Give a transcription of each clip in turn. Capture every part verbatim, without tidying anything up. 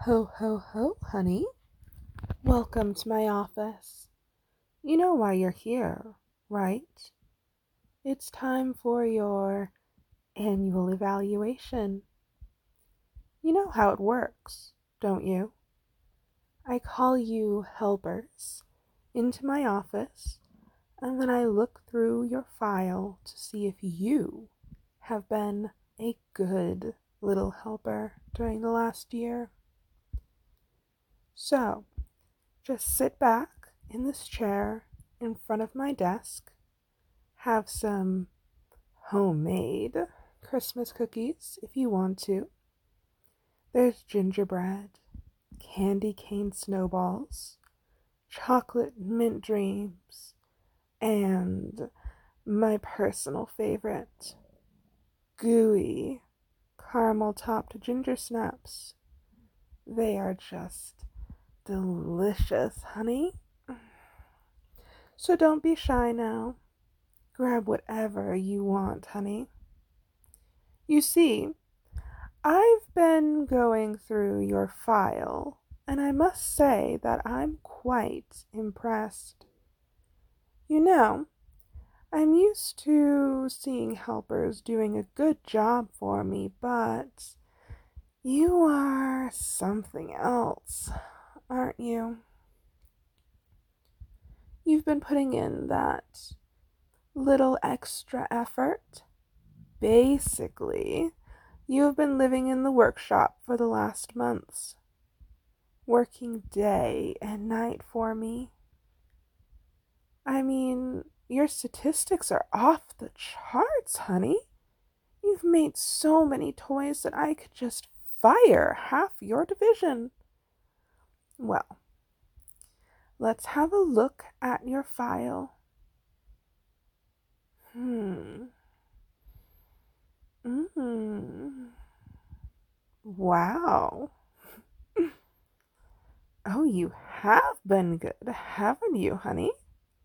Ho, ho, ho, honey. Welcome to my office. You know why you're here, right? It's time for your annual evaluation. You know how it works, don't you? I call you helpers into my office, and then I look through your file to see if you have been a good little helper during the last year. So, just sit back in this chair in front of my desk, have some homemade Christmas cookies if you want to. There's gingerbread, candy cane snowballs, chocolate mint dreams, and my personal favorite, gooey caramel topped ginger snaps. They are just delicious, honey. So don't be shy now. Grab whatever you want, honey. You see, I've been going through your file, and I must say that I'm quite impressed. You know, I'm used to seeing helpers doing a good job for me, but you are something else, aren't you? You've been putting in that little extra effort. Basically, you have been living in the workshop for the last months, working day and night for me. I mean, your statistics are off the charts, honey. You've made so many toys that I could just fire half your division. Well, let's have a look at your file. Hmm. Mmm. Wow. Oh, you have been good, haven't you, honey?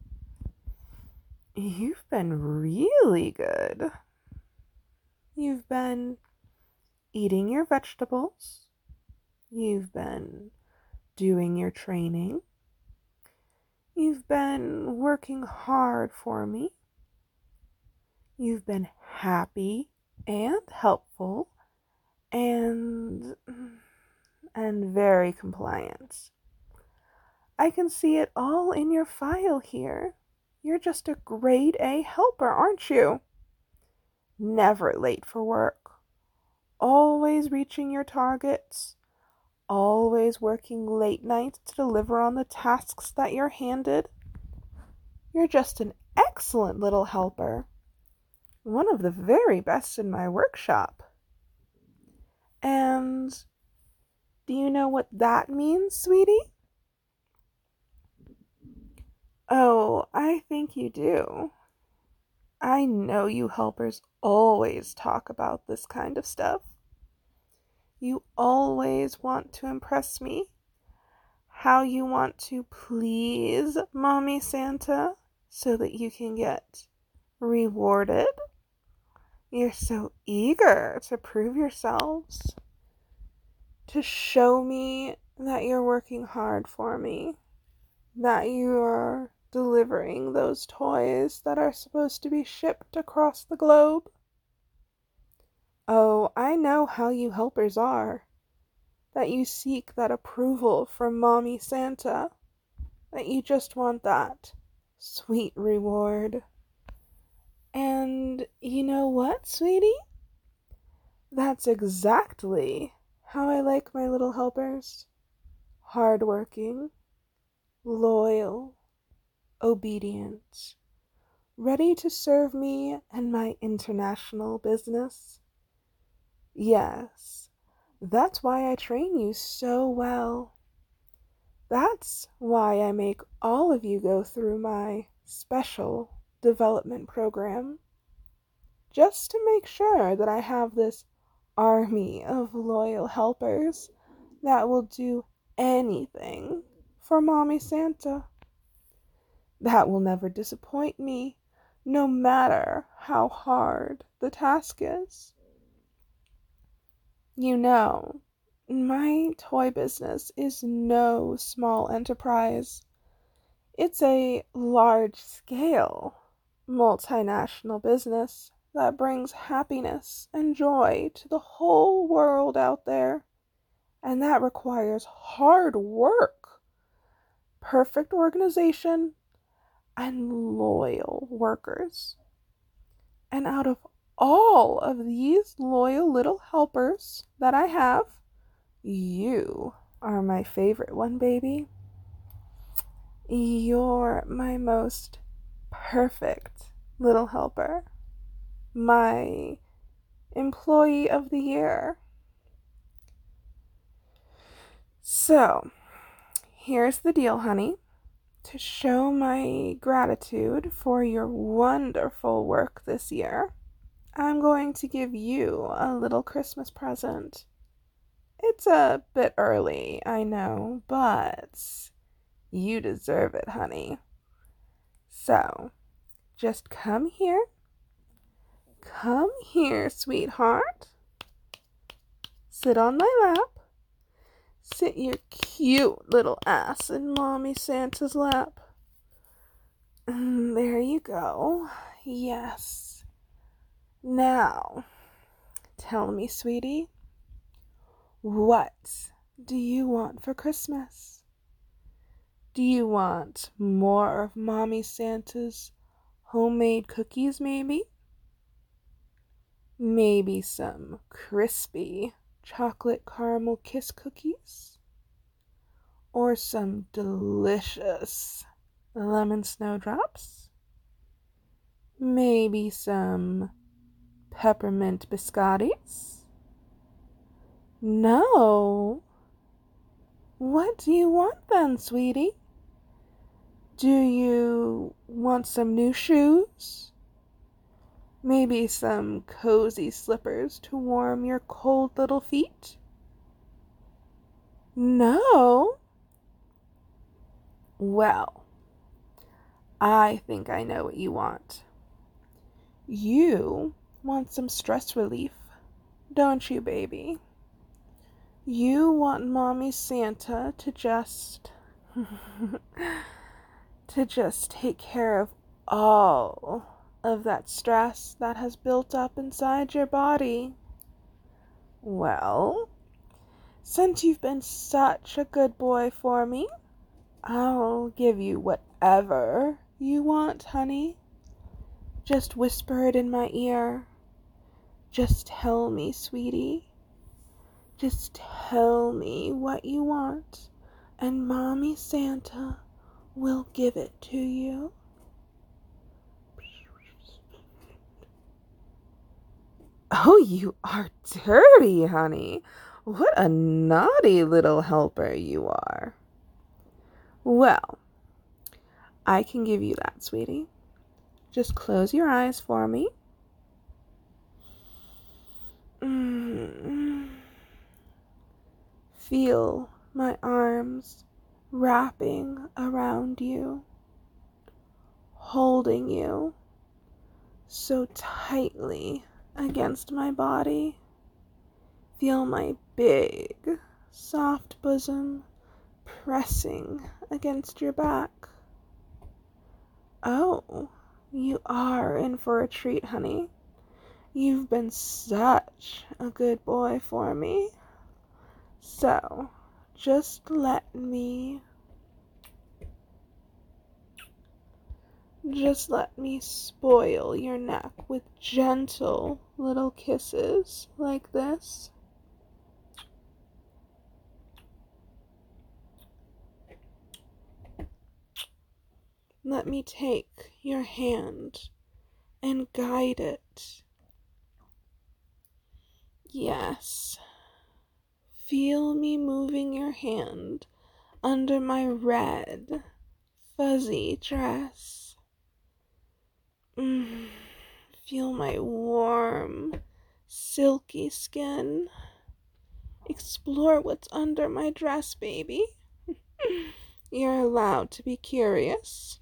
You've been really good. You've been eating your vegetables. You've been doing your training. You've been working hard for me. You've been happy and helpful and and very compliant. I can see it all in your file here. You're just a grade A helper, aren't you? Never late for work. Always reaching your targets. Always working late nights to deliver on the tasks that you're handed. You're just an excellent little helper. One of the very best in my workshop. And do you know what that means, sweetie? Oh, I think you do. I know you helpers always talk about this kind of stuff. You always want to impress me. How you want to please Mommy Santa so that you can get rewarded. You're so eager to prove yourselves, to show me that you're working hard for me, that you are delivering those toys that are supposed to be shipped across the globe. Oh, I know how you helpers are, that you seek that approval from Mommy Santa, that you just want that sweet reward. And you know what, sweetie? That's exactly how I like my little helpers. Hardworking, loyal, obedient, ready to serve me and my international business. Yes, that's why I train you so well. That's why I make all of you go through my special development program. Just to make sure that I have this army of loyal helpers that will do anything for Mommy Santa. That will never disappoint me, no matter how hard the task is. You know, My toy business is no small enterprise. It's a large-scale, multinational business that brings happiness and joy to the whole world out there. And that requires hard work, perfect organization, and loyal workers. And out of all of these loyal little helpers that I have, you are my favorite one, baby. You're my most perfect little helper. My employee of the year. So, here's the deal, honey. To show my gratitude for your wonderful work this year, I'm going to give you a little Christmas present. It's a bit early, I know, but you deserve it, honey. So, just come here. Come here, sweetheart. Sit on my lap. Sit your cute little ass in Mommy Santa's lap. There you go. Yes. Now, tell me, sweetie, what do you want for Christmas? Do you want more of Mommy Santa's homemade cookies, maybe? Maybe some crispy chocolate caramel kiss cookies? Or some delicious lemon snowdrops? Maybe some peppermint biscottis? No. What do you want then, sweetie? Do you want some new shoes? Maybe some cozy slippers to warm your cold little feet? No? Well, I think I know what you want. You want some stress relief, don't you, baby? You want Mommy Santa to just... to just take care of all of that stress that has built up inside your body. Well, since you've been such a good boy for me, I'll give you whatever you want, honey. Just whisper it in my ear. Just tell me, sweetie. Just tell me what you want, and Mommy Santa will give it to you. Oh, you are dirty, honey. What a naughty little helper you are. Well, I can give you that, sweetie. Just close your eyes for me. Mm. Feel my arms wrapping around you, holding you so tightly against my body. Feel my big, soft bosom pressing against your back. Oh, you are in for a treat, honey. You've been such a good boy for me. So, just let me, just let me spoil your neck with gentle little kisses like this. Let me take your hand and guide it. Yes. Feel me moving your hand under my red, fuzzy dress. Mm. Feel my warm, silky skin. Explore what's under my dress, baby. You're allowed to be curious.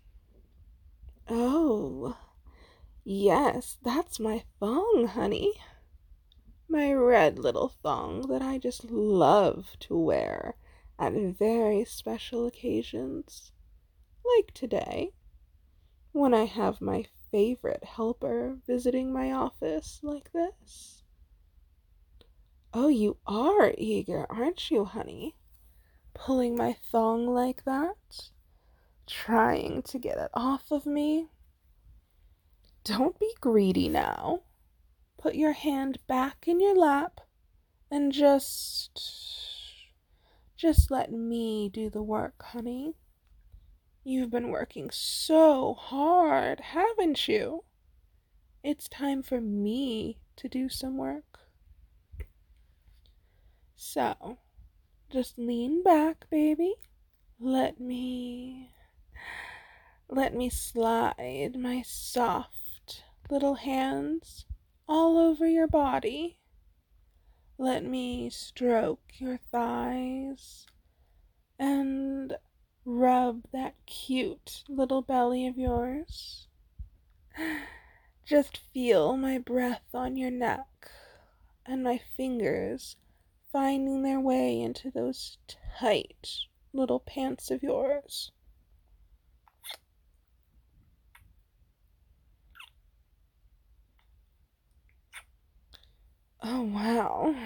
Oh, yes, that's my thong, honey. My red little thong that I just love to wear at very special occasions, like today, when I have my favorite helper visiting my office like this. Oh, you are eager, aren't you, honey? Pulling my thong like that? Trying to get it off of me? Don't be greedy now. Put your hand back in your lap and just... just let me do the work, honey. You've been working so hard, haven't you? It's time for me to do some work. So, just lean back, baby. Let me... Let me slide my soft little hands all over your body. Let me stroke your thighs and rub that cute little belly of yours. Just feel my breath on your neck and my fingers finding their way into those tight little pants of yours. Oh, wow.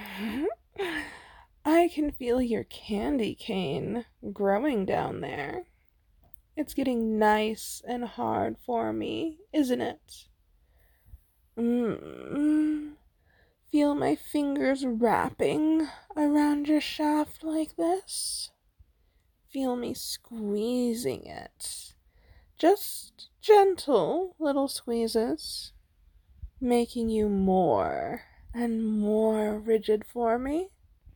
I can feel your candy cane growing down there. It's getting nice and hard for me, isn't it? Mm. Feel my fingers wrapping around your shaft like this. Feel me squeezing it. Just gentle little squeezes, making you more and more rigid for me.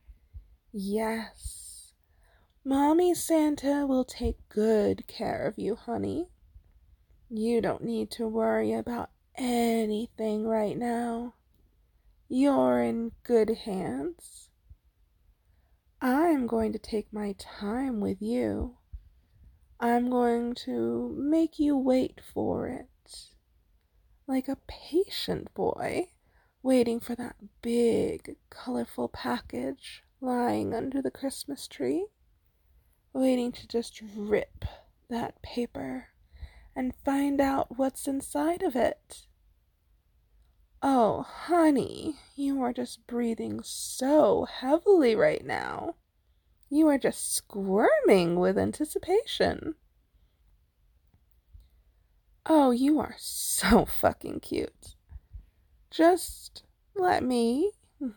Yes, Mommy Santa will take good care of you, honey. You don't need to worry about anything right now. You're in good hands. I'm going to take my time with you. I'm going to make you wait for it, like a patient boy waiting for that big, colorful package lying under the Christmas tree, waiting to just rip that paper and find out what's inside of it. Oh, honey, you are just breathing so heavily right now. You are just squirming with anticipation. Oh, you are so fucking cute. Just let me...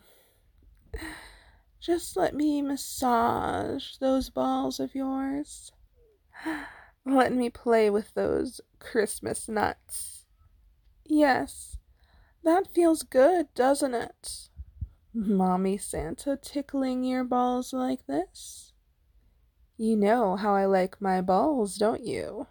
Just let me massage those balls of yours. Let me play with those Christmas nuts. Yes, that feels good, doesn't it? Mommy Santa tickling your balls like this? You know how I like my balls, don't you?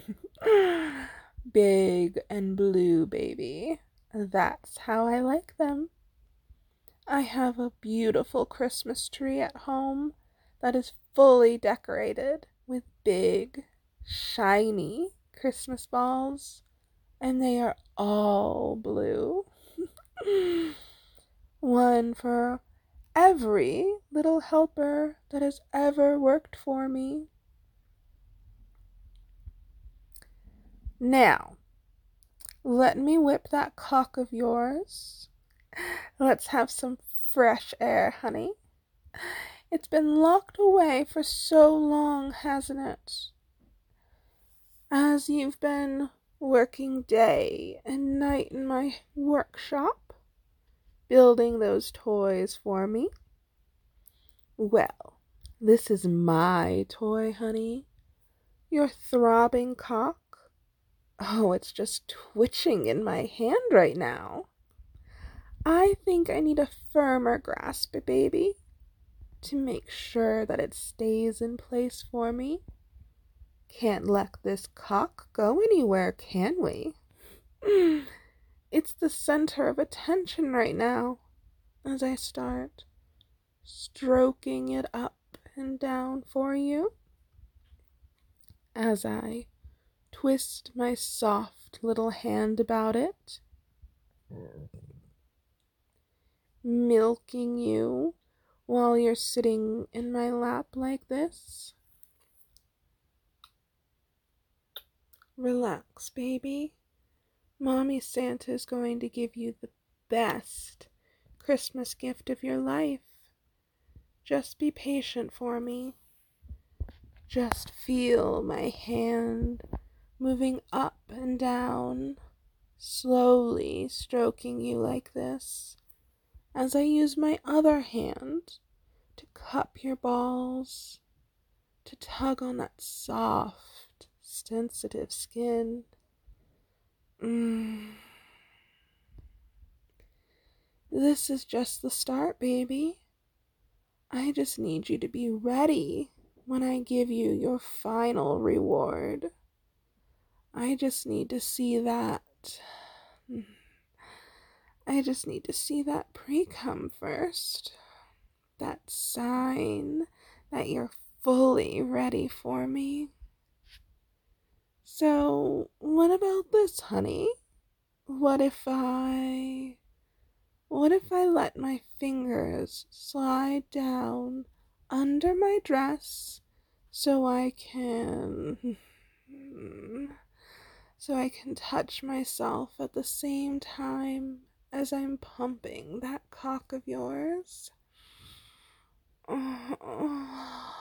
Big and blue, baby. That's how I like them. I have a beautiful Christmas tree at home that is fully decorated with big, shiny Christmas balls, and they are all blue. One for every little helper that has ever worked for me. Now, let me whip that cock of yours. Let's have some fresh air, honey. It's been locked away for so long, hasn't it? As you've been working day and night in my workshop, building those toys for me. Well, this is my toy, honey. Your throbbing cock. Oh, it's just twitching in my hand right now. I think I need a firmer grasp, baby, to make sure that it stays in place for me. Can't let this cock go anywhere, can we? It's the center of attention right now as I start stroking it up and down for you. As I twist my soft little hand about it. milking you while you're sitting in my lap like this. Relax, baby. Mommy Santa is going to give you the best Christmas gift of your life. Just be patient for me. Just feel my hand moving up and down, slowly stroking you like this, as I use my other hand to cup your balls, to tug on that soft, sensitive skin. Mm. This is just the start, baby. I just need you to be ready when I give you your final reward. I just need to see that. I just need to see that pre-cum first. That sign that you're fully ready for me. So, what about this, honey? What if I... What if I let my fingers slide down under my dress so I can... so I can touch myself at the same time as I'm pumping that cock of yours? Oh, oh,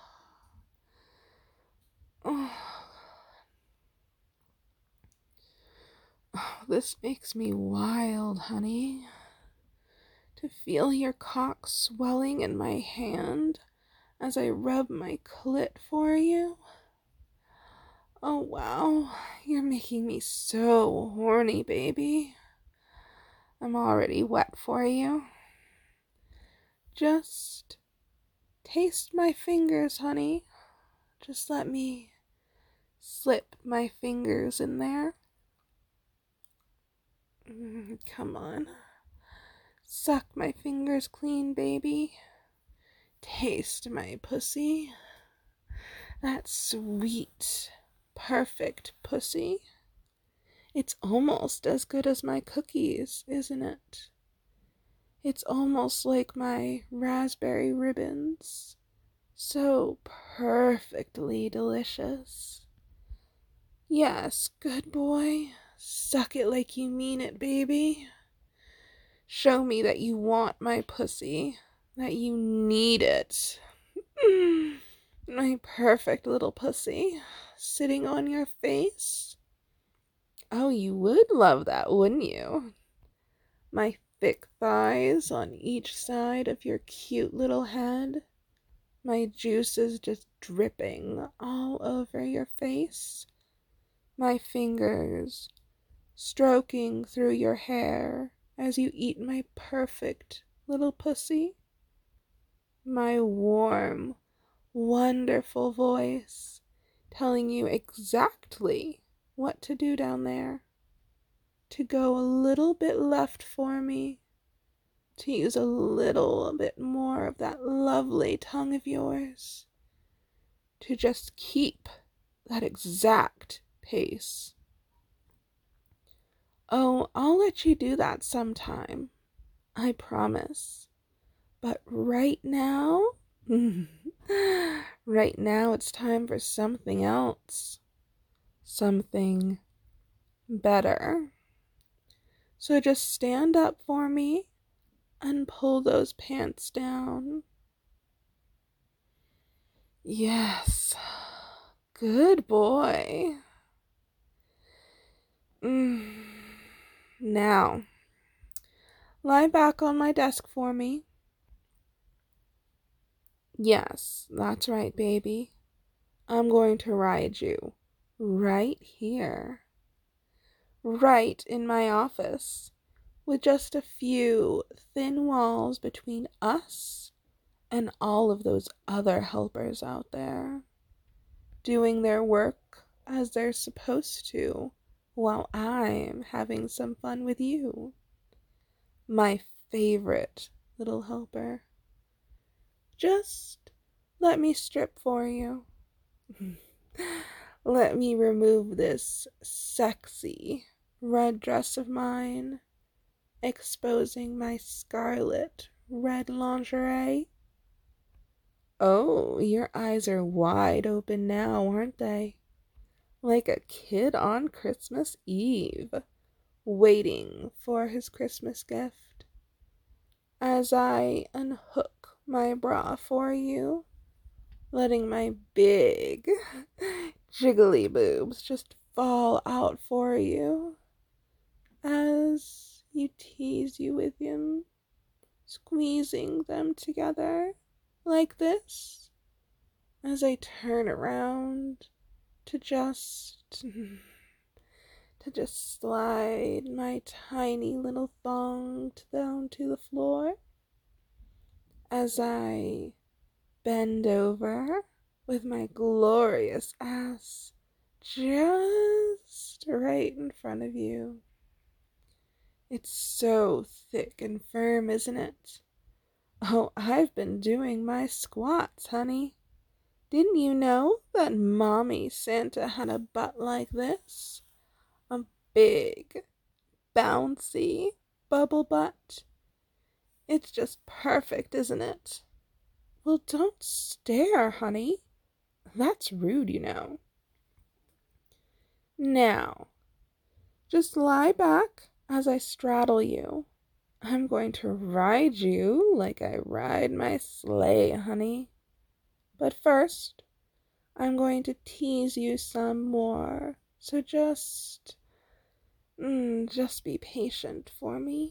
oh. Oh, this makes me wild, honey. To feel your cock swelling in my hand as I rub my clit for you. Oh wow, you're making me so horny, baby. I'm already wet for you. Just taste my fingers, honey. Just let me slip my fingers in there. Mm, come on. Suck my fingers clean, baby. Taste my pussy. That sweet, perfect pussy. It's almost as good as my cookies, isn't it? It's almost like my raspberry ribbons. So perfectly delicious. Yes, good boy. Suck it like you mean it, baby. Show me that you want my pussy, that you need it. My perfect little pussy, sitting on your face. Oh, you would love that, wouldn't you? My thick thighs on each side of your cute little head. My juices just dripping all over your face. My fingers stroking through your hair as you eat my perfect little pussy. My warm, wonderful voice telling you exactly what to do down there. To go a little bit left for me. To use a little bit more of that lovely tongue of yours. To just keep that exact pace. Oh, I'll let you do that sometime. I promise. But right now, right now it's time for something else. Something better. So just stand up for me and pull those pants down. Yes. Good boy. Mm. Now, lie back on my desk for me. Yes, that's right, baby. I'm going to ride you right here. Right in my office, with just a few thin walls between us and all of those other helpers out there, doing their work as they're supposed to, while I'm having some fun with you, my favorite little helper. Just let me strip for you. Let me remove this sexy red dress of mine exposing my scarlet red lingerie. Oh, your eyes are wide open now, aren't they? Like a kid on Christmas Eve, waiting for his Christmas gift. As I unhook my bra for you, letting my big, jiggly boobs just fall out for you. As you tease you with him, squeezing them together like this, as I turn around to just to just slide my tiny little thong down to the floor, as I bend over with my glorious ass just right in front of you. It's so thick and firm, isn't it? Oh, I've been doing my squats, honey. Didn't you know that Mommy Santa had a butt like this? A big, bouncy bubble butt. It's just perfect, isn't it? Well, don't stare, honey. That's rude, you know. Now, just lie back as I straddle you. I'm going to ride you like I ride my sleigh, honey. But first, I'm going to tease you some more. So just, mm, just be patient for me.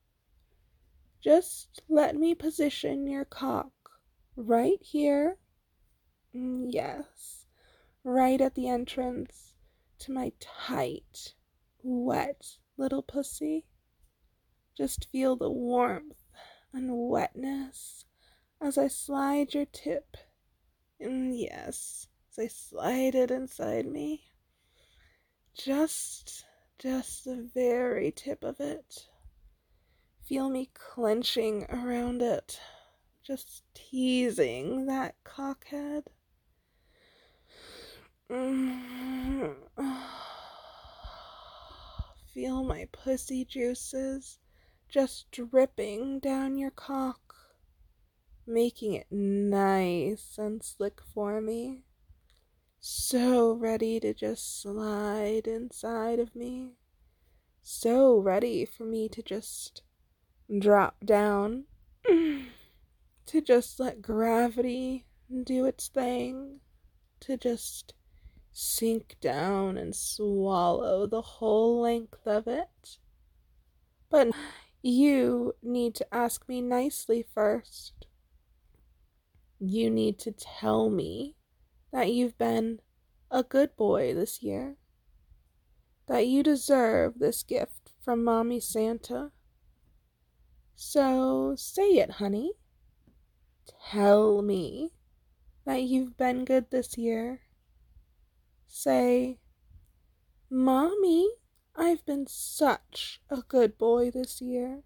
Just let me position your cock right here. Mm, yes, right at the entrance to my tight, wet little pussy. Just feel the warmth and wetness as I slide your tip. Mm, yes, as I slide it inside me. Just, just the very tip of it. Feel me clenching around it. Just teasing that cockhead. Mm. Feel my pussy juices just dripping down your cock, making it nice and slick for me. So ready to just slide inside of me. So ready for me to just drop down. To just let gravity do its thing. To just sink down and swallow the whole length of it. But you need to ask me nicely first. You need to tell me that you've been a good boy this year. That you deserve this gift from Mommy Santa. So say it, honey. Tell me that you've been good this year. Say, Mommy, I've been such a good boy this year.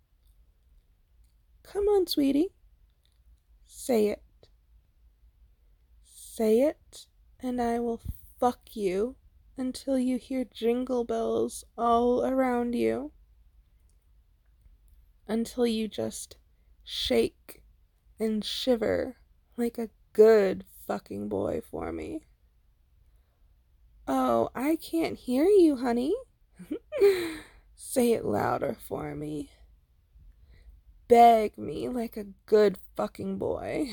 Come on, sweetie. Say it. Say it, and I will fuck you until you hear jingle bells all around you. Until you just shake and shiver like a good fucking boy for me. Oh, I can't hear you, honey. Say it louder for me. Beg me like a good fucking boy.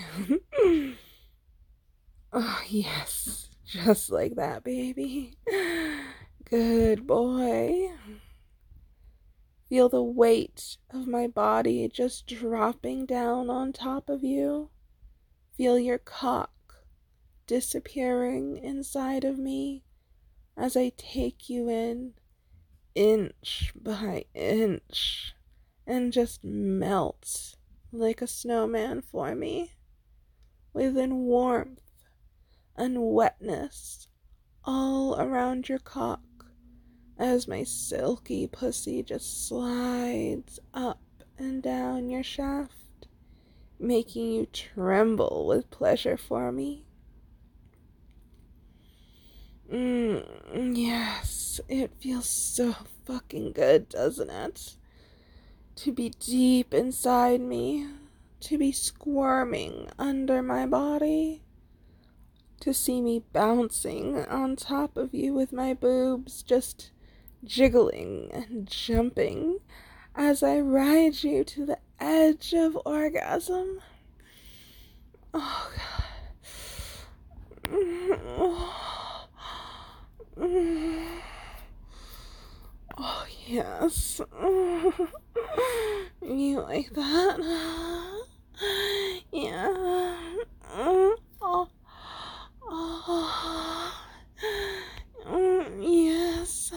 Oh, yes. Just like that, baby. Good boy. Feel the weight of my body just dropping down on top of you. Feel your cock disappearing inside of me as I take you in inch by inch and just melt like a snowman for me within warmth and wetness all around your cock as my silky pussy just slides up and down your shaft, making you tremble with pleasure for me. Mm, yes, it feels so fucking good, doesn't it? to be deep inside me, to be squirming under my body, to see me bouncing on top of you with my boobs just jiggling and jumping as I ride you to the edge of orgasm. Oh, God. Oh, yes. You like that? Yeah. Oh. Oh. Yes.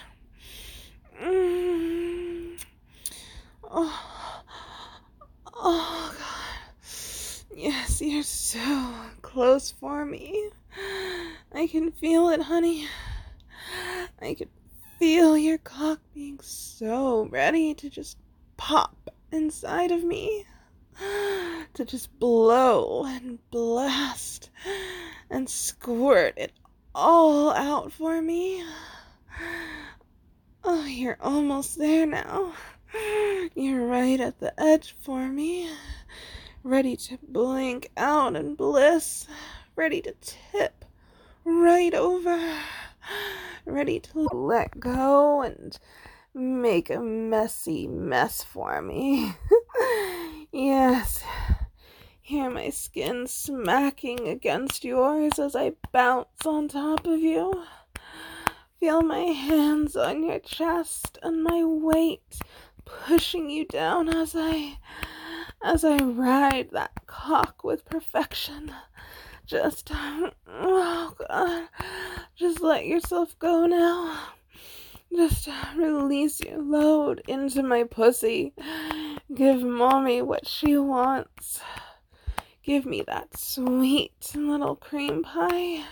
Oh. Oh, God. Yes, you're so close for me. I can feel it, honey. I can feel your cock being so ready to just pop inside of me. To just blow and blast and squirt it all out for me. Oh, you're almost there now. You're right at the edge for me. Ready to blink out in bliss. Ready to tip right over. Ready to let go and make a messy mess for me. Yes. Hear my skin smacking against yours as I bounce on top of you. Feel my hands on your chest and my weight pushing you down as I as I ride that cock with perfection. Just, oh God, just let yourself go now. Just release your load into my pussy. Give mommy what she wants. Give me that sweet little cream pie.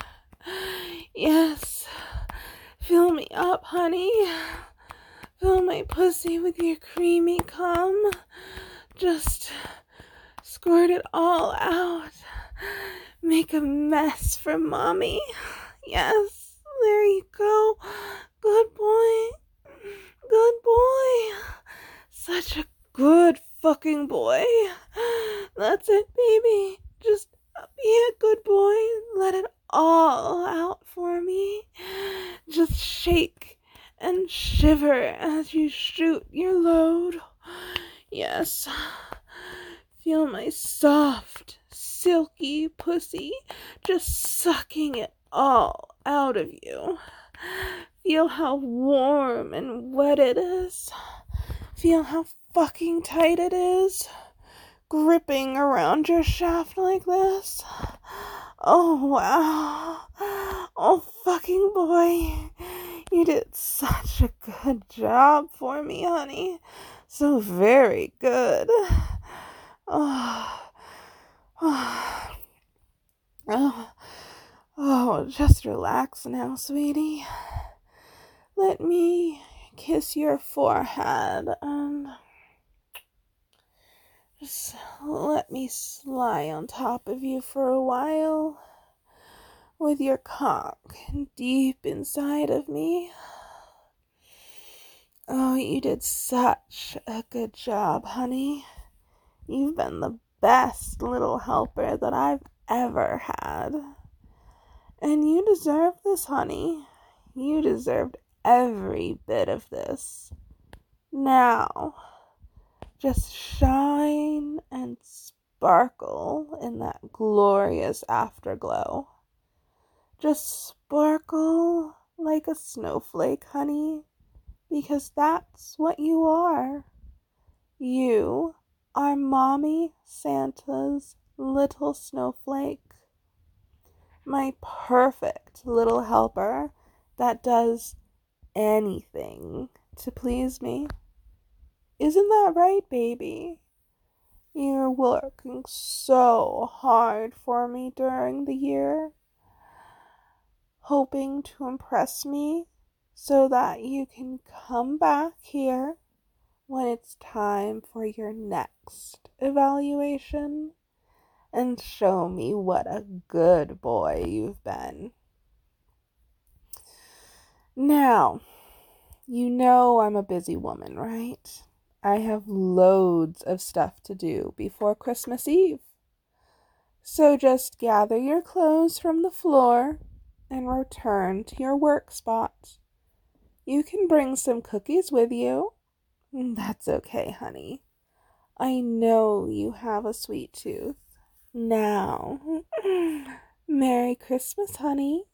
Yes. Fill me up, honey. Fill my pussy with your creamy cum. Just squirt it all out. Make a mess for mommy. Yes, there you go. Good boy. Good boy. Such a good fucking boy. That's it, baby. Just be a good boy. Let it all out for me. Just shake and shiver as you shoot your load. Yes. Feel my soft, silky pussy just sucking it all out of you. Feel how warm and wet it is. Feel how fucking tight it is. Gripping around your shaft like this. Oh, wow. Oh, fucking boy. You did such a good job for me, honey. So very good. Oh, oh, oh, oh, just relax now, sweetie. Let me kiss your forehead and just let me lie on top of you for a while with your cock deep inside of me. Oh, you did such a good job, honey. You've been the best little helper that I've ever had. And you deserve this, honey. You deserved every bit of this. Now, just shine and sparkle in that glorious afterglow. Just sparkle like a snowflake, honey, because that's what you are. You are Mommy Santa's little snowflake. My perfect little helper that does anything to please me. Isn't that right, baby? You're working so hard for me during the year, hoping to impress me so that you can come back here when it's time for your next evaluation and show me what a good boy you've been. Now, you know I'm a busy woman, right? I have loads of stuff to do before Christmas Eve. So just gather your clothes from the floor and return to your work spot. You can bring some cookies with you. That's okay, honey. I know you have a sweet tooth. Now, Merry Christmas, honey.